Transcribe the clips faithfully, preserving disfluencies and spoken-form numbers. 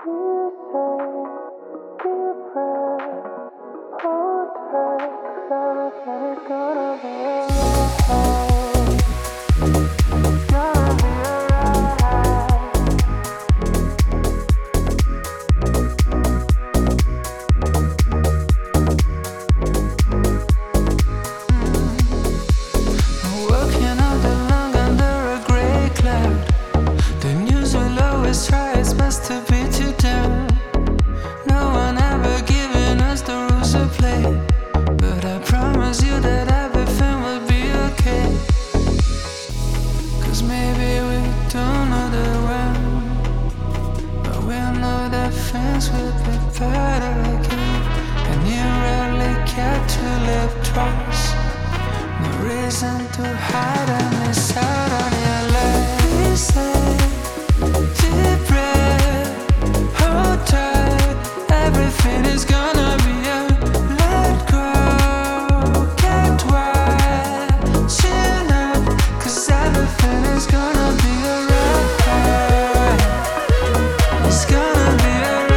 Things will be better again, and you rarely care to live twice. No reason to hide and miss out on your life. You say, deep breath, hold tight. Everything is gonna be alright. Let go, get wild, chill out, 'cause everything is gonna be alright. It's gonna be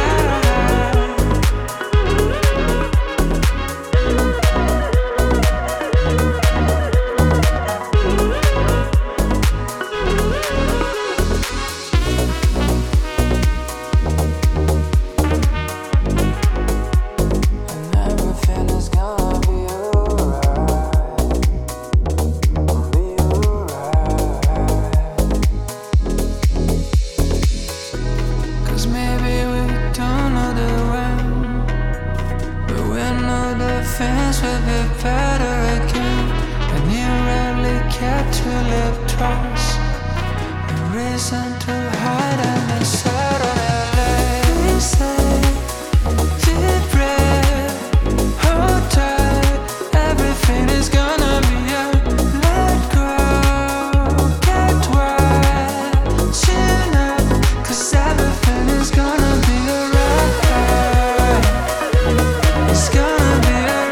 things will be better again, and you rarely care to live twice. No reason to hide and miss out on your life. We say, deep breath, hold tight. Everything is gonna be alright. Let go, get wild, chill out, 'cause everything is gonna be alright. It's gonna be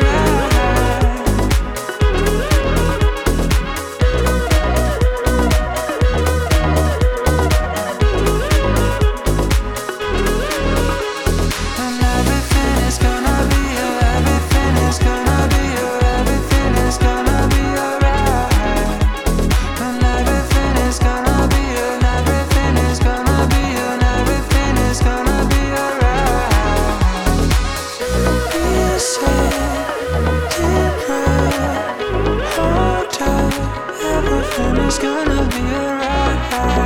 It's gonna be alright.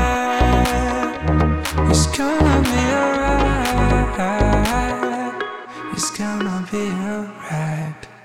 It's gonna be alright. It's gonna be alright.